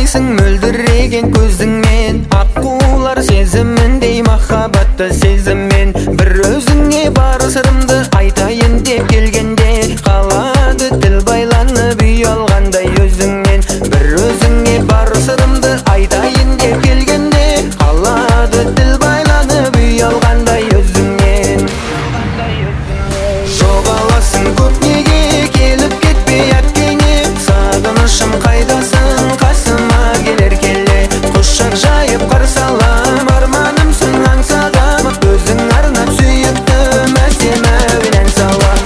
Қарайсың мөлдіреген көзіңмен, аққулар сезіміндей махаббатты сезіммен. Бір өзіңе бар сырымды айтайын деп келгенде, қалады тіл байланып ұялғандай өзіңнен. Бір өзіңе бар сырымды айтайын деп келгенде, қалады тіл байланып ұялғандай өзіңнен. Жоғаласың көп неге, келіп кетпей әткеңе, сағынышым қайдасың, қасыма келер келе. Құшақ жайып қарсы алам, арманымсың аңсағам, өзің арнап сүйіктім, әсем әуен ән салам.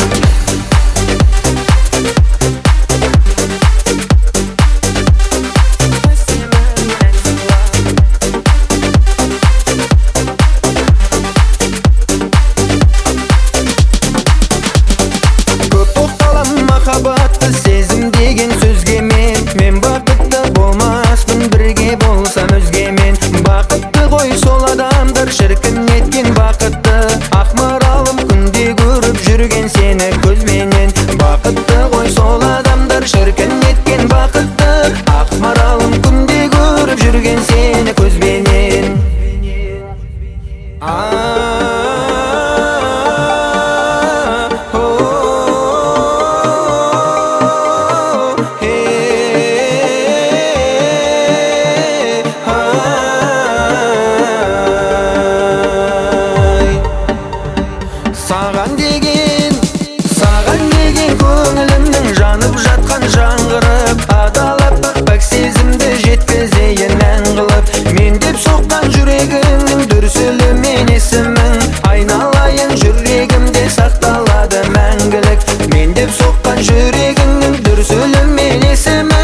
Көп тоқталам махаббатты сезім деген сөзге мен бақытты болмаспын, бірге болсам өзгемен. Бақытты ғой сол адамдар шіркін еткен бақытты, ақ маралым күнде көріп жүрген сені көзменен. Бақытты ғой сол адамдар шіркін еткен бақытты, ақ маралым күнде көріп жүрген сені көзменен. Саған деген көңілімнің жанып жатқан жаңғырып, адалап бақ сезімді жеткізейін ән қылып. Мен деп соққан жүрегімнің дүрсілі мен есімің, айналайын жүрегімде сақталады мәңгілік. Мен деп соққан жүрегімнің дүрсілі мен есімің,